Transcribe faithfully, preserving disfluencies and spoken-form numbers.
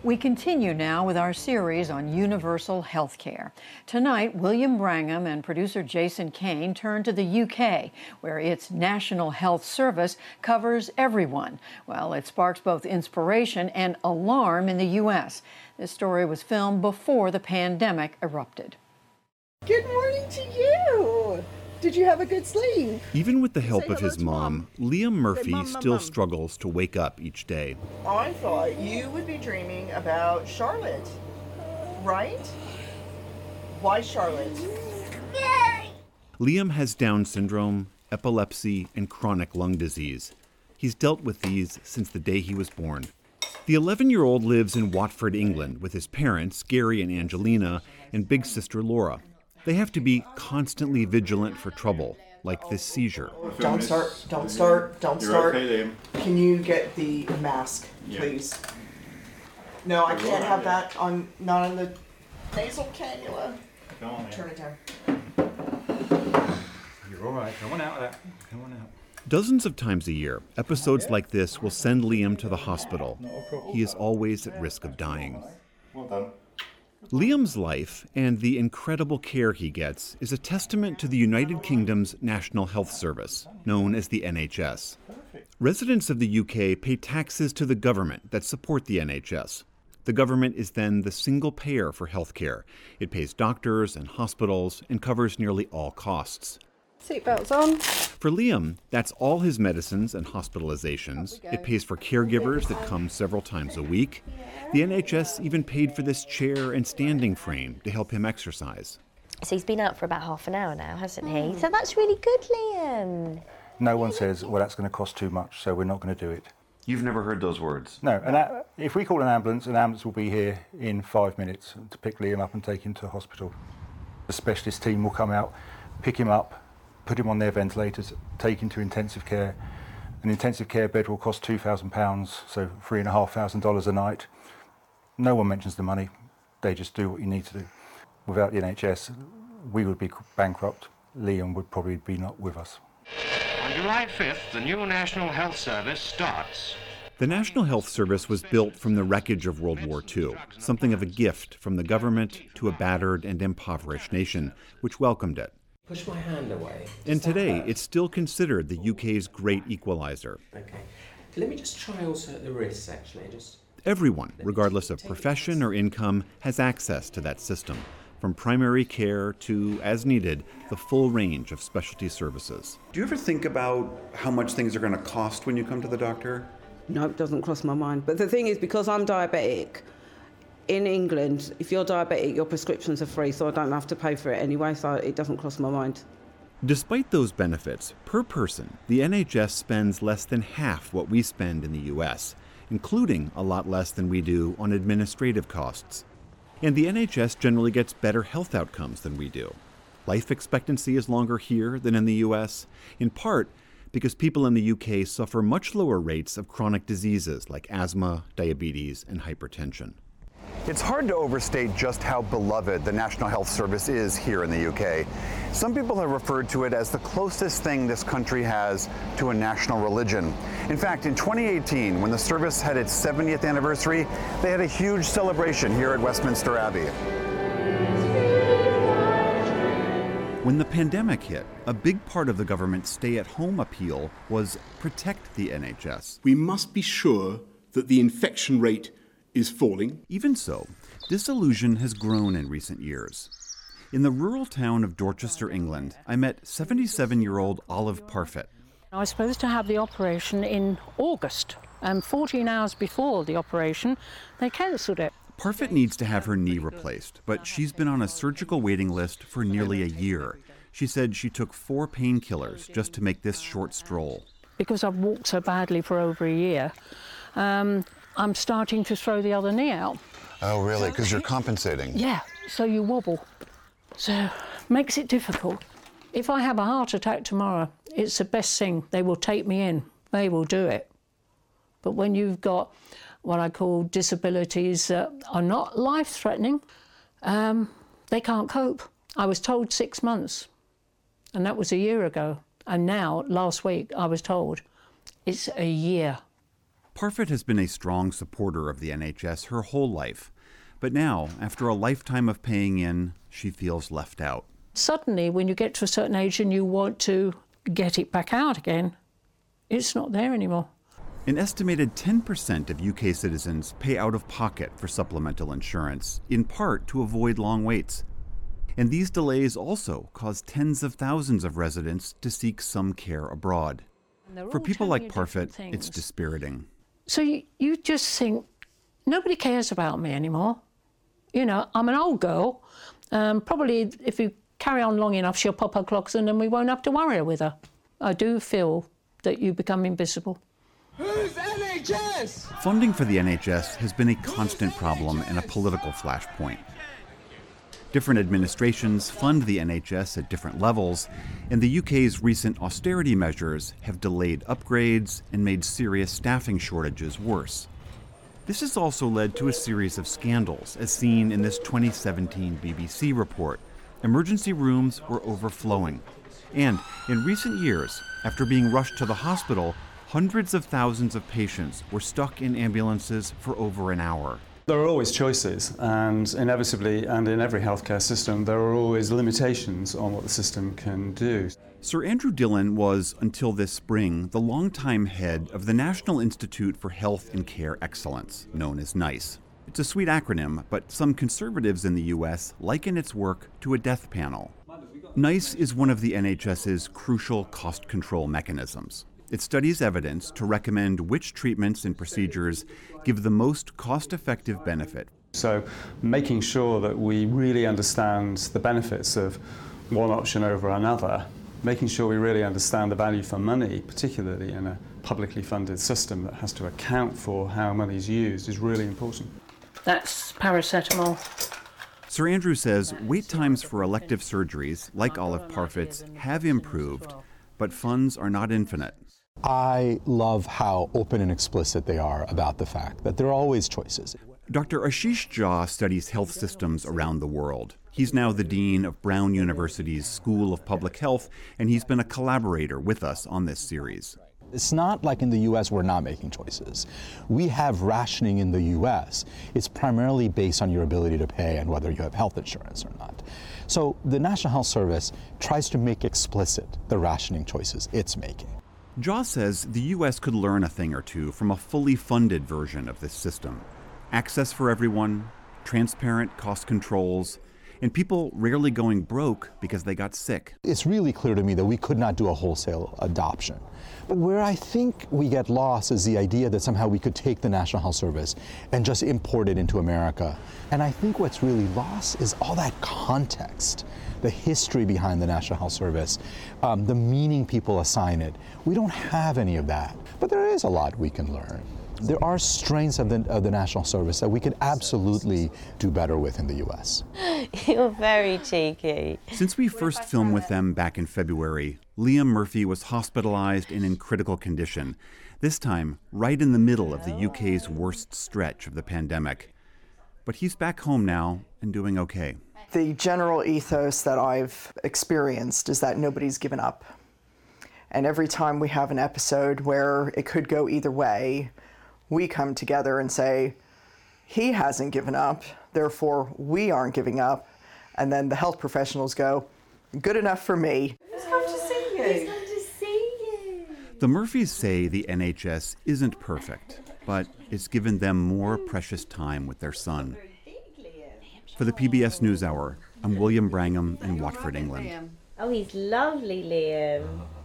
We continue now with our series on universal health care. Tonight, William Brangham and producer Jason Kane turn to the U K, where its National Health Service covers everyone. Well, it sparks both inspiration and alarm in the U S. This story was filmed before the pandemic erupted. Good morning to you. Did you have a good sleep? Even with the help of his mom, Liam Murphy mom, mom, still mom. struggles to wake up each day. I thought you would be dreaming about Charlotte, right? Why Charlotte? Liam has Down syndrome, epilepsy, and chronic lung disease. He's dealt with these since the day he was born. The eleven-year-old lives in Watford, England, with his parents, Gary and Angelina, and big sister Laura. They have to be constantly vigilant for trouble, like this seizure. Don't start, don't start, don't You're start. Okay, Liam. Can you get the mask, please? Yeah. No, I can't have that on, not on the nasal cannula. Come on, Turn it down. You're all right. Come on out of that. Come on out. Dozens of times a year, episodes like this will send Liam to the hospital. He is always at risk of dying. Well done. Liam's life and the incredible care he gets is a testament to the United Kingdom's National Health Service, known as the N H S. Residents of the U K pay taxes to the government that support the N H S. The government is then the single payer for health care. It pays doctors and hospitals and covers nearly all costs. Seatbelts on. For Liam, that's all his medicines and hospitalizations. It pays for caregivers that come several times a week. The N H S even paid for this chair and standing frame to help him exercise. So he's been out for about half an hour now, hasn't he? So that's really good, Liam. No one says, well, that's going to cost too much, so we're not going to do it. You've never heard those words? No, and that, if we call an ambulance, an ambulance will be here in five minutes to pick Liam up and take him to hospital. The specialist team will come out, pick him up, put him on their ventilators, take him to intensive care. An intensive care bed will cost two thousand pounds, so three thousand five hundred dollars a night. No one mentions the money, they just do what you need to do. Without the N H S, we would be bankrupt. Liam would probably be not with us. On July fifth, the new National Health Service starts. The National Health Service was built from the wreckage of World War Two, something of a gift from the government to a battered and impoverished nation, which welcomed it. Push my hand away. And today, it's still considered the U K's great equalizer. Okay. Let me just try also at the wrists, actually. Just. Everyone, regardless of profession or income, has access to that system, from primary care to, as needed, the full range of specialty services. Do you ever think about how much things are going to cost when you come to the doctor? No, it doesn't cross my mind. But the thing is, because I'm diabetic, in England, if you're diabetic, your prescriptions are free, so I don't have to pay for it anyway, so it doesn't cross my mind. Despite those benefits, per person, the N H S spends less than half what we spend in the U S, including a lot less than we do on administrative costs. And the N H S generally gets better health outcomes than we do. Life expectancy is longer here than in the U S, in part because people in the U K suffer much lower rates of chronic diseases like asthma, diabetes, and hypertension. It's hard to overstate just how beloved the National Health Service is here in the U K. Some people have referred to it as the closest thing this country has to a national religion. In fact, in twenty eighteen, when the service had its seventieth anniversary, they had a huge celebration here at Westminster Abbey. When the pandemic hit, a big part of the government's stay-at-home appeal was protect the N H S. We must be sure that the infection rate is falling. Even so, disillusion has grown in recent years. In the rural town of Dorchester, England, I met seventy-seven-year-old Olive Parfitt. I was supposed to have the operation in August, and fourteen hours before the operation, they cancelled it. Parfitt needs to have her knee replaced, but she's been on a surgical waiting list for nearly a year. She said she took four painkillers just to make this short stroll. Because I've walked so badly for over a year, um, I'm starting to throw the other knee out. Oh, really? Because you're compensating? Yeah, so you wobble. So, makes it difficult. If I have a heart attack tomorrow, it's the best thing. They will take me in. They will do it. But when you've got what I call disabilities that are not life-threatening, um, they can't cope. I was told six months, and that was a year ago. And now, last week, I was told it's a year. Parfitt has been a strong supporter of the N H S her whole life. But now, after a lifetime of paying in, she feels left out. Suddenly, when you get to a certain age and you want to get it back out again, it's not there anymore. An estimated ten percent of U K citizens pay out of pocket for supplemental insurance, in part to avoid long waits. And these delays also cause tens of thousands of residents to seek some care abroad. For people like Parfitt, it's dispiriting. So you, you just think, nobody cares about me anymore. You know, I'm an old girl. Um, probably if you carry on long enough, she'll pop her clogs and then we won't have to worry with her. I do feel that you become invisible. Who's N H S? Funding for the N H S has been a constant problem and a political flashpoint. Different administrations fund the N H S at different levels, and the U K's recent austerity measures have delayed upgrades and made serious staffing shortages worse. This has also led to a series of scandals, as seen in this twenty seventeen B B C report. Emergency rooms were overflowing. And in recent years, after being rushed to the hospital, hundreds of thousands of patients were stuck in ambulances for over an hour. There are always choices, and inevitably, and in every healthcare system, there are always limitations on what the system can do. Sir Andrew Dillon was, until this spring, the longtime head of the National Institute for Health and Care Excellence, known as NICE. It's a sweet acronym, but some conservatives in the U S liken its work to a death panel. NICE is one of the NHS's crucial cost control mechanisms. It studies evidence to recommend which treatments and procedures give the most cost-effective benefit. So making sure that we really understand the benefits of one option over another, making sure we really understand the value for money, particularly in a publicly funded system that has to account for how money is used, is really important. That's paracetamol. Sir Andrew says wait times for elective surgeries, like Olive Parfitt's, have improved, but funds are not infinite. I love how open and explicit they are about the fact that there are always choices. Doctor Ashish Jha studies health systems around the world. He's now the dean of Brown University's School of Public Health, and he's been a collaborator with us on this series. It's not like in the U S we're not making choices. We have rationing in the U S. It's primarily based on your ability to pay and whether you have health insurance or not. So the National Health Service tries to make explicit the rationing choices it's making. Jha says the U S could learn a thing or two from a fully funded version of this system. Access for everyone, transparent cost controls, and people rarely going broke because they got sick. It's really clear to me that we could not do a wholesale adoption. But where I think we get lost is the idea that somehow we could take the National Health Service and just import it into America. And I think what's really lost is all that context, the history behind the National Health Service, um, the meaning people assign it. We don't have any of that, but there is a lot we can learn. There are strengths of the, of the National Service that we could absolutely do better with in the U S. You're very cheeky. Since we first filmed with them back in February, Liam Murphy was hospitalized and in critical condition, this time right in the middle of the U K's worst stretch of the pandemic. But he's back home now and doing okay. The general ethos that I've experienced is that nobody's given up. And every time we have an episode where it could go either way, we come together and say, he hasn't given up, therefore we aren't giving up. And then the health professionals go, good enough for me. He's come to see you. He's come to see you. The Murphys say the N H S isn't perfect, but it's given them more precious time with their son. For the P B S NewsHour, I'm William Brangham in Watford, England. Oh, he's lovely, Liam.